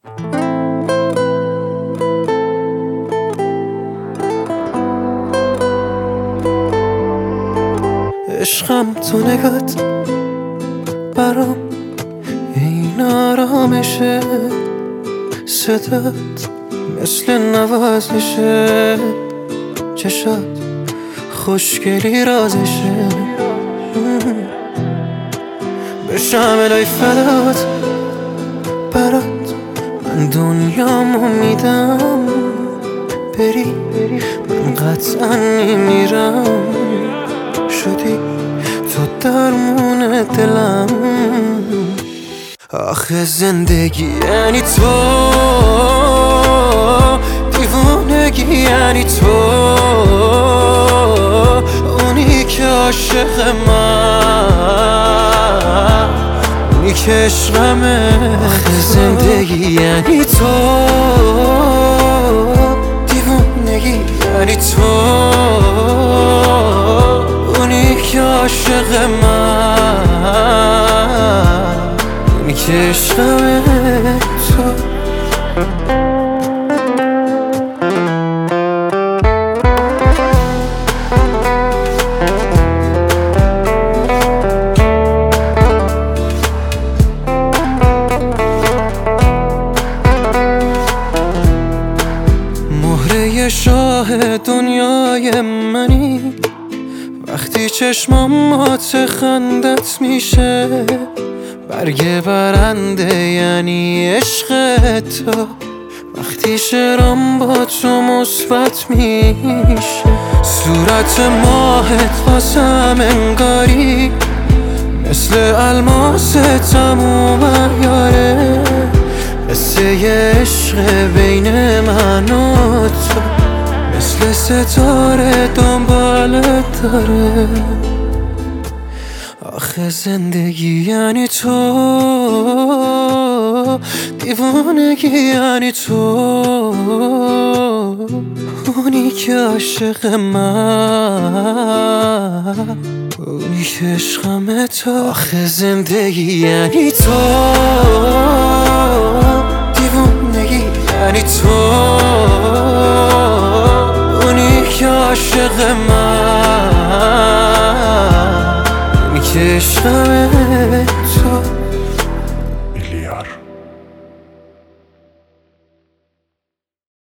عشقم تو نگات برام این آرامشه، صدات مثل نوازشه، چشات خوشگلی رازشه. بشم الهی فدات برات، من دنیامو میدم. بری من قطعا میمیرم، شدی تو درمون دلم. آخه زندگی یعنی تو، دیوانگی یعنی تو، اونی که عاشق من، اونی که عشقمه. آخه زندگی یعنی تو، دیوانگی یعنی تو، اونی که عاشق من، اونی که عشقمه تو. مهره شاه دنیای منی، وقتی چشمامات خندت میشه. برگ برنده یعنی عشق تو، وقتی شعرام با تو مثبت میشه. صورت ماهت واسم انگاری، مثل الماس تموم عیاره. قصه عشق بین من و تو، مثل ستاره دنبالت داره. آخه زندگی یعنی تو، دیوانگی یعنی تو، اونی که عاشق من، اونی که عشقمه تو. آخه زندگی یعنی تو، دیوانگی یعنی تو، اونی که عاشق من، اونی که عشقمه تو.